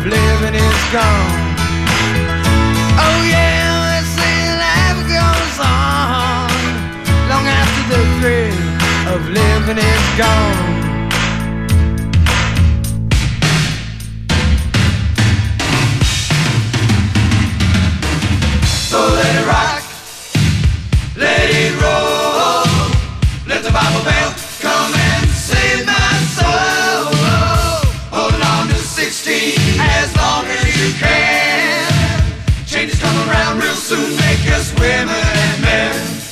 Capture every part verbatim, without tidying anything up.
living is gone. Oh yeah, they say life goes on long after the thrill of living is gone. So let it rock, let it roll, let the Bible belt come and save my soul. Holding on to sixteen as long as you can. Changes come around real soon, make us women and men.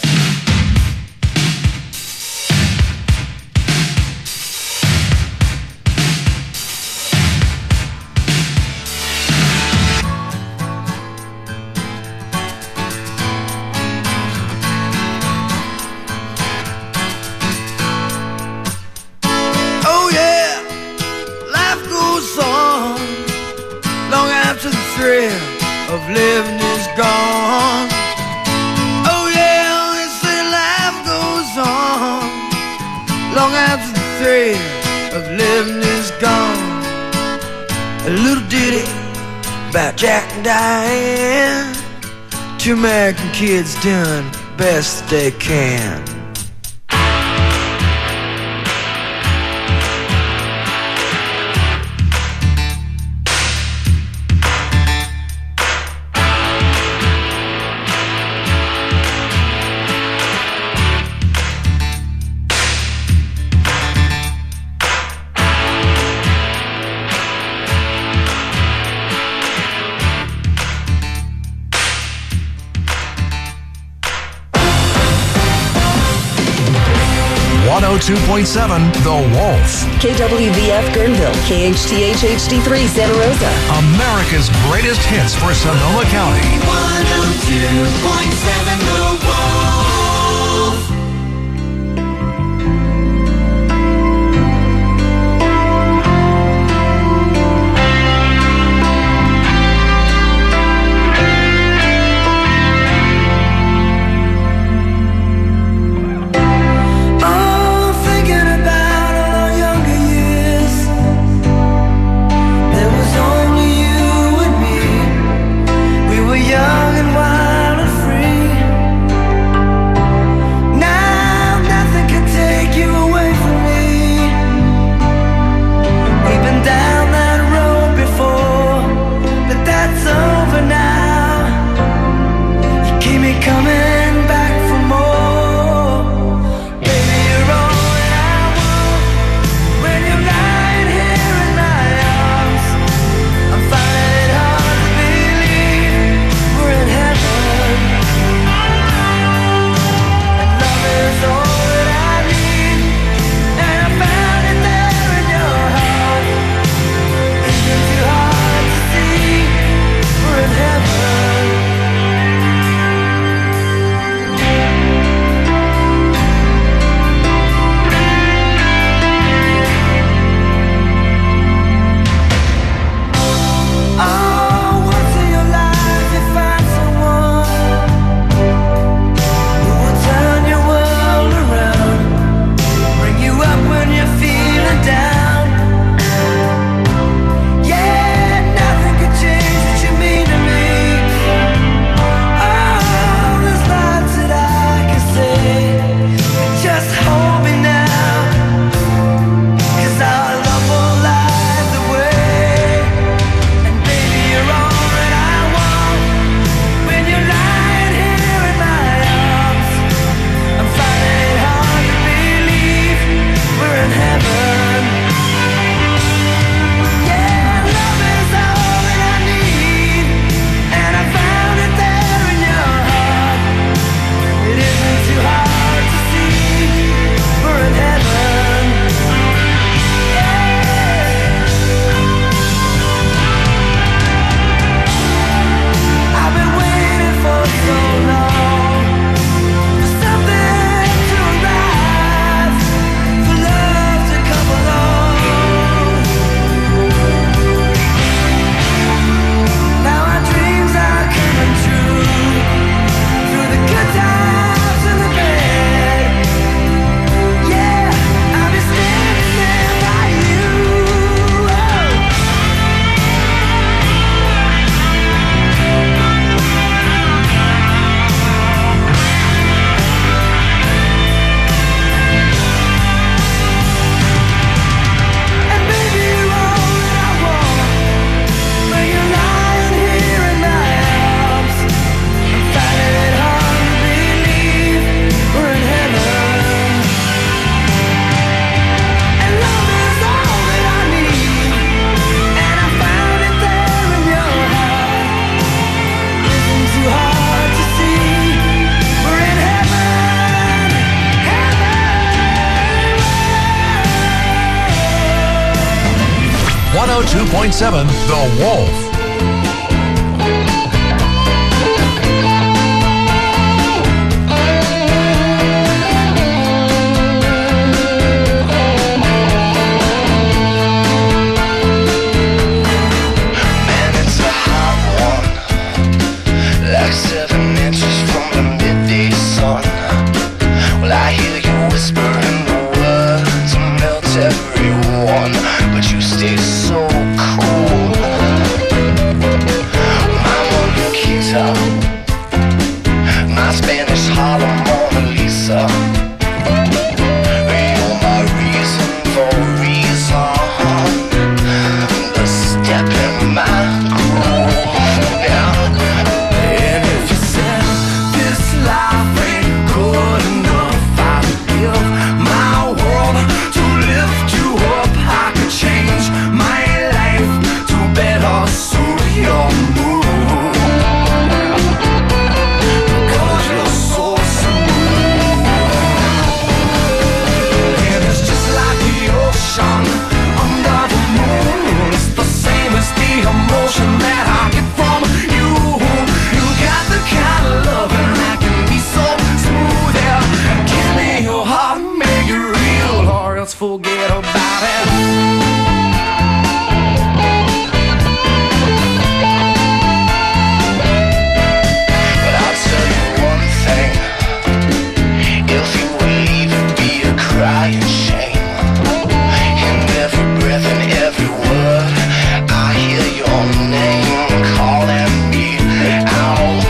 Of living is gone. Oh yeah, they say life goes on long after the thrill of living is gone. A little ditty about Jack and Diane, two American kids doing best they can. one oh two point seven The Wolf. K W V F Guerneville, K H T H H D three Santa Rosa. America's greatest hits for Sonoma County. one oh two point seven The Wolf. Young and wild and free. one oh two point seven The Wolf. Seven inches from the midday sun. Well, I hear you whispering the words to melt everyone, but you stay so cool. My Mona Lisa, my Spanish Harlem Mona Lisa. You're my reason for reason, the step in my groove. Forget about it. But I'll tell you one thing: if you leave, it'd be a crying shame. In every breath and every word, I hear your name calling me out.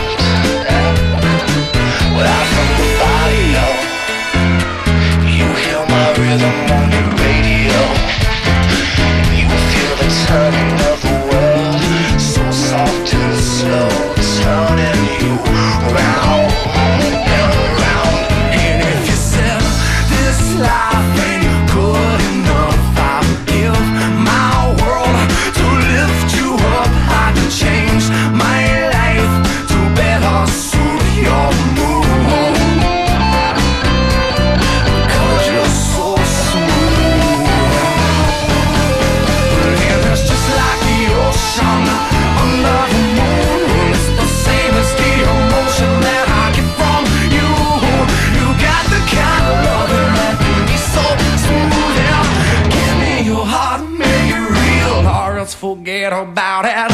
Well, I'm from the barrio. You hear my rhythm on your radio. You feel the turning of the world, so soft and slow, turning you round and round. And if you said this life ain't good enough, I would give my world to lift you up. I could change my life to better suit your mood, because you're so smooth. And it's just like the ocean under the moon. It's the same as the emotion that I get from you. You got the kind of loving that can be so smooth. Yeah. Give me your heart, make it real, or else forget about it.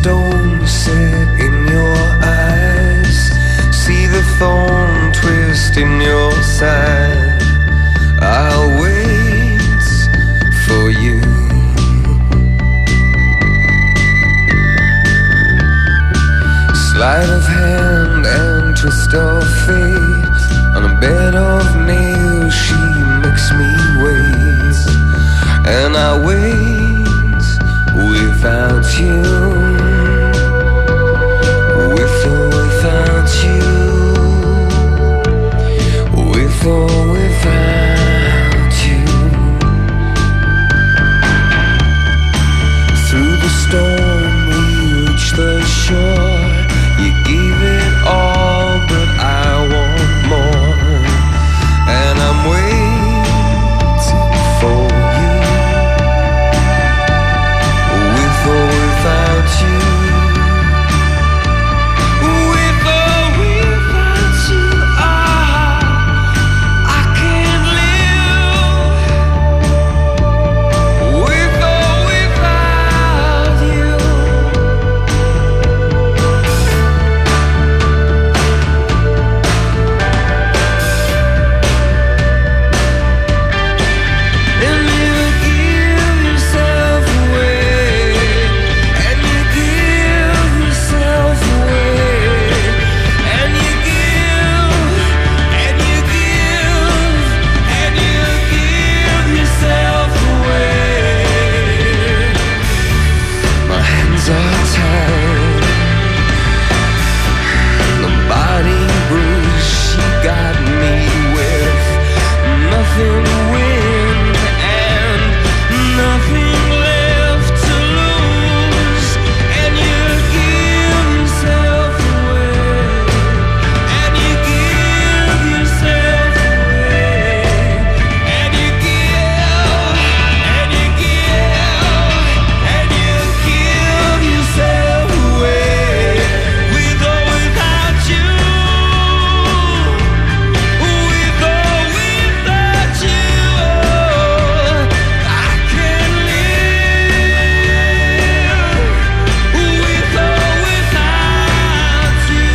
stone set in your eyes, see the thorn twist in your side. I'll wait for you. Sleight of hand and twist of fate, on a bed of nails she makes me wait. And I wait without you, with or without you, with or without you. Through the storm we reach the shore. You gave it all, but I want more. And I'm waiting for you, with or without you, with or without you. Ah, I can't live with or without you. And you give yourself away, and you give yourself away, and you give, and you give, and you give yourself away. My hands are tied, the body bruise she got me with, nothing to win and nothing left to lose. And you give yourself away, and you give yourself away, and you give, and you give, and you give yourself away, with or without you, with or without you. I can't live with or without you.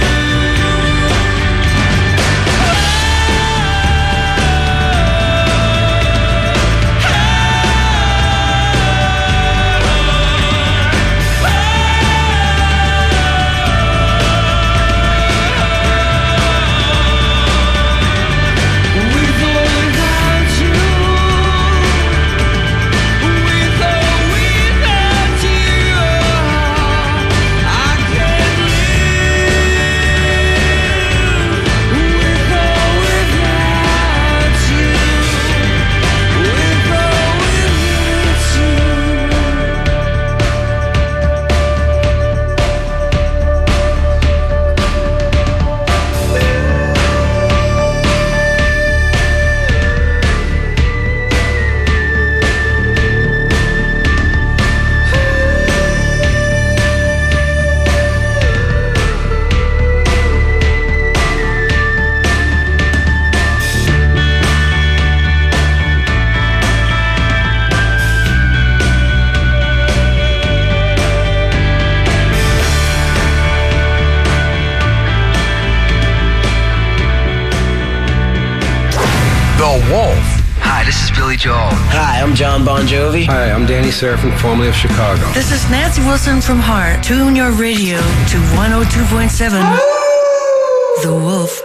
With or without you, with or without you, I can't live with or without you, with or The Wolf. Hi, this is Billy Joel. Hi, I'm John Bon Jovi. Hi, I'm Danny Serafin, formerly of Chicago. This is Nancy Wilson from Heart. Tune your radio to one oh two point seven. The Wolf.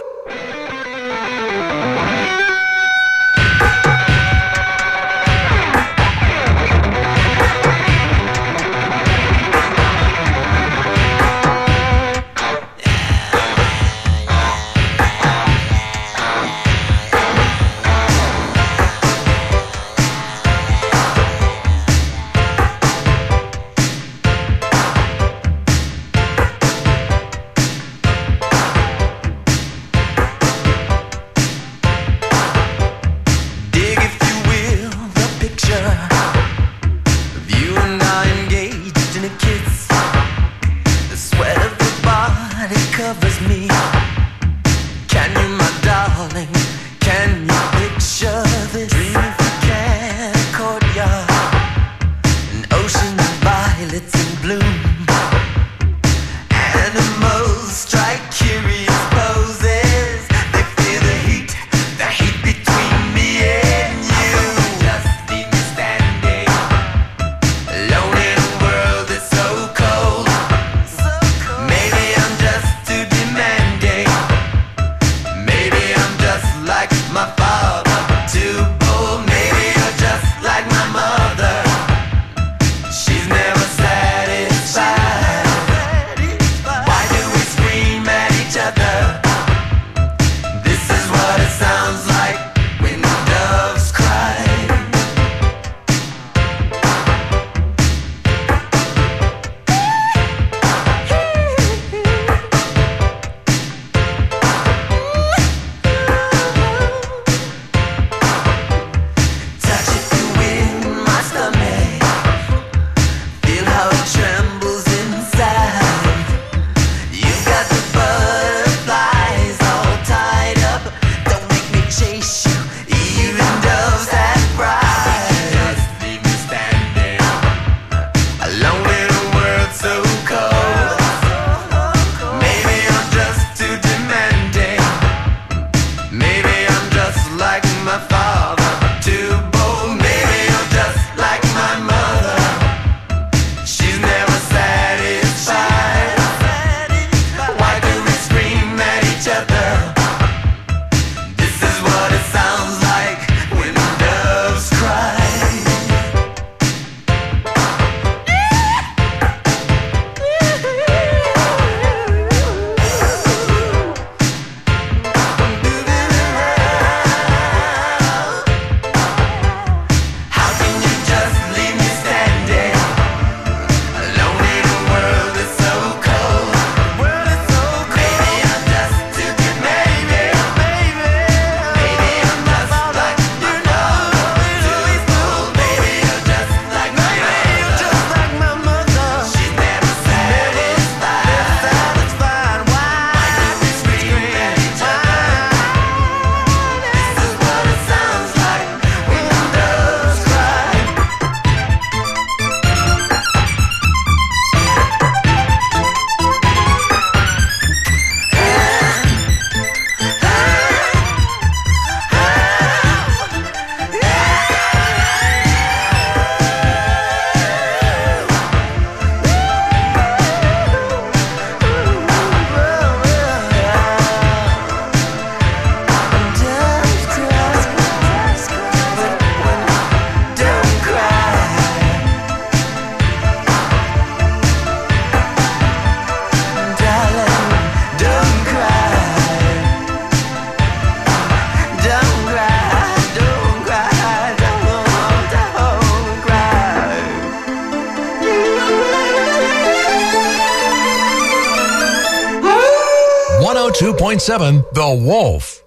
two point seven The Wolf.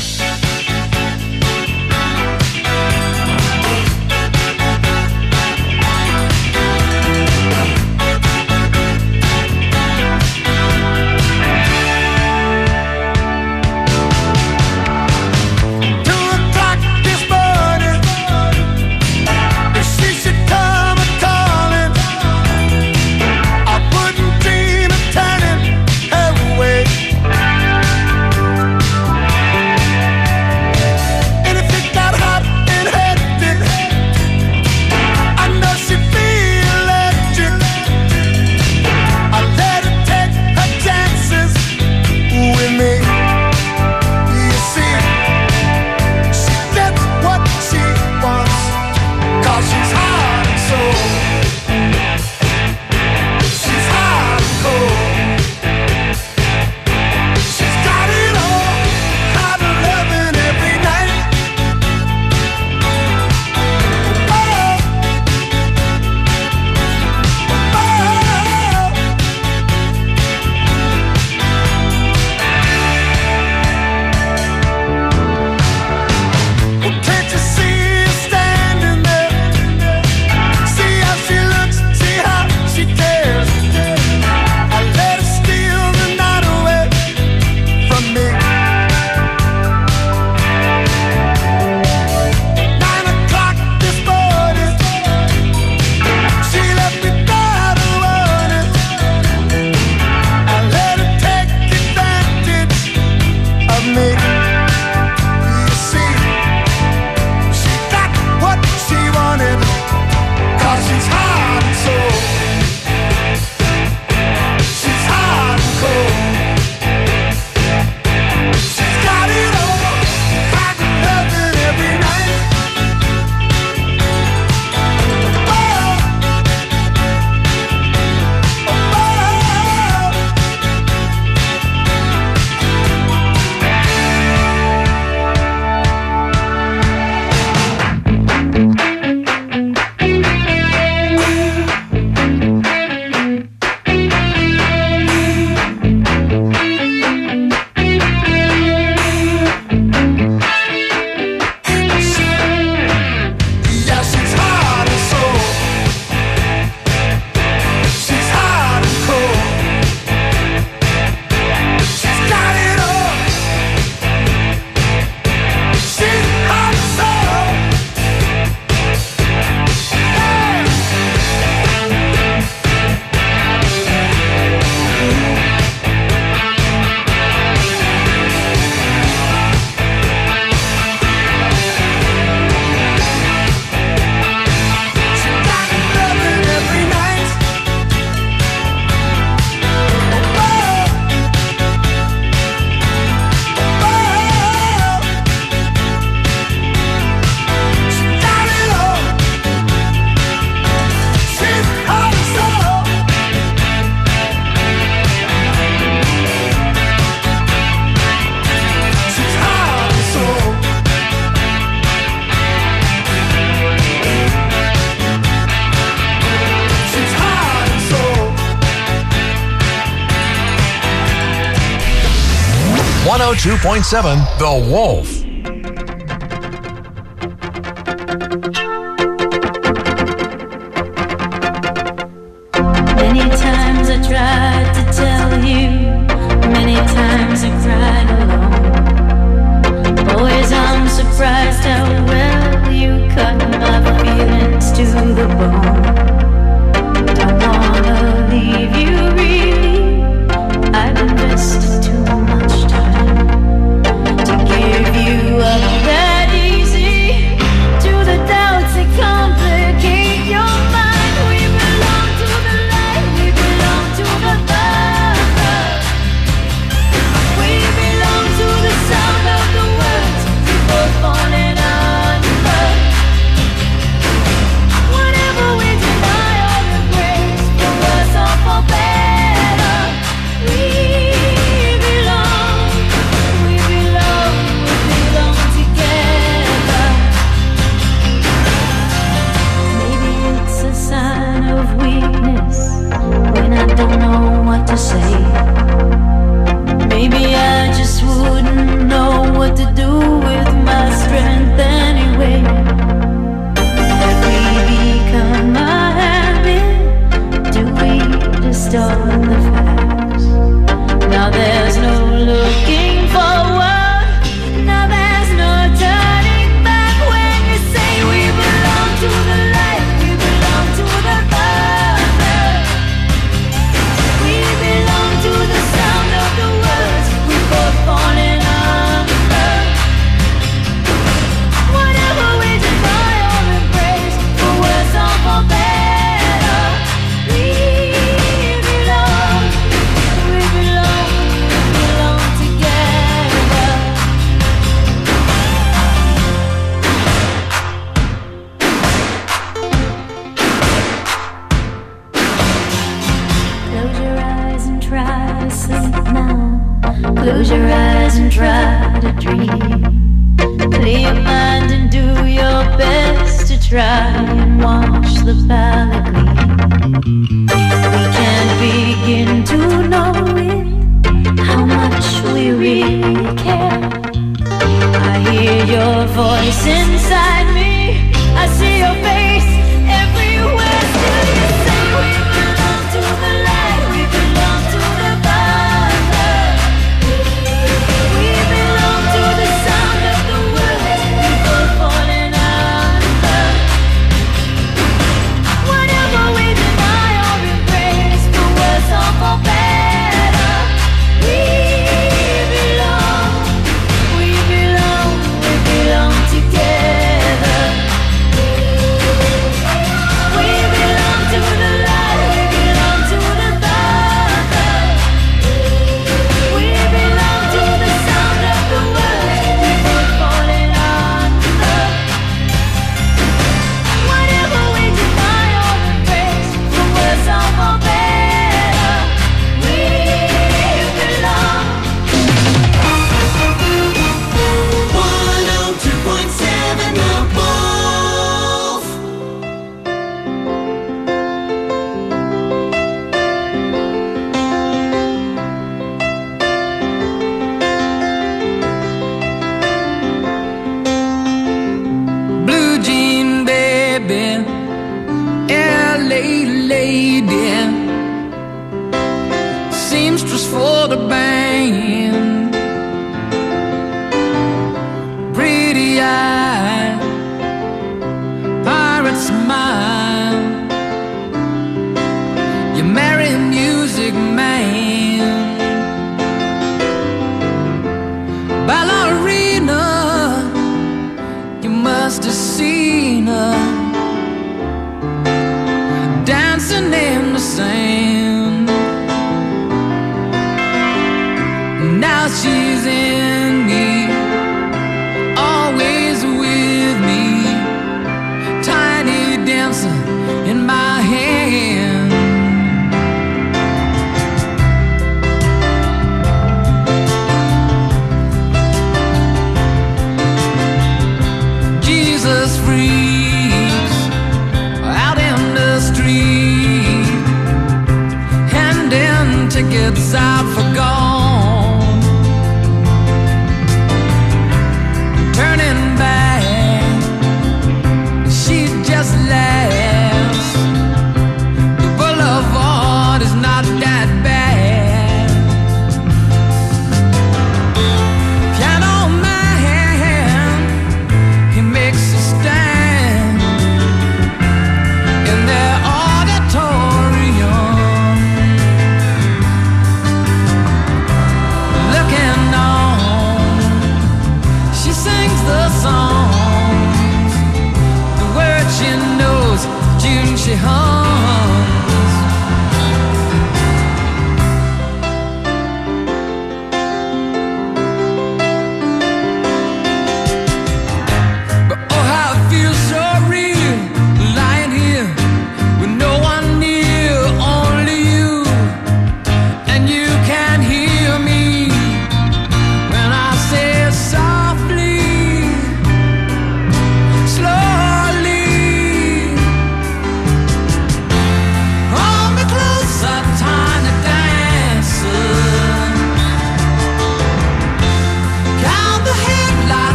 one oh two point seven The Wolf. Many times I tried to tell you, many times I cried alone. Always I'm surprised how well you cut my feelings to the bone. Don't wanna leave you really, I've invested too much time to give you up that easy to the doubts that complicate your mind. We belong to the light, we belong to the love. We belong to the sound of the words we both falling under. Whatever we deny or embrace, for us or for better, we belong, we belong, we belong together. Maybe it's a sign of weakness when I don't know what to say. Maybe I what to do with my strength anyway. Have we become a habit? Do we distort the facts? Now there's no looking forward. Now there's no turning back. When you say we belong to the light, we belong to the Father. We belong to the sound of the words we both falling under. Whatever we deny or embrace, for worse or for better, we belong, we belong, we belong together. Close your eyes and try to sleep now. Close your eyes and try to dream. Clear your mind and do your best to try and watch the palette gleam. We can't begin to know it, how much we really care. I hear your voice inside me, I see your face everywhere. Still you say we belong to the light, we belong to the Father. We belong to the sound of the words we both falling under. Whatever we deny or embrace, for worse or for better, we belong, we belong, we belong together. We belong to the light, we belong to the Father. We belong to the sound of the words we both falling under. Whatever we deny or embrace, for worse or for better, we belong. one oh two point seven The Wolf. Blue jean baby, L A lady, seamstress for the band, pretty eye, pirate smile. You marry a music man, ballerina. You must have seen her dancing in the sand. Now she's in me, always with me, tiny dancer in my hand. Jesus freaks out in the street, handing tickets out for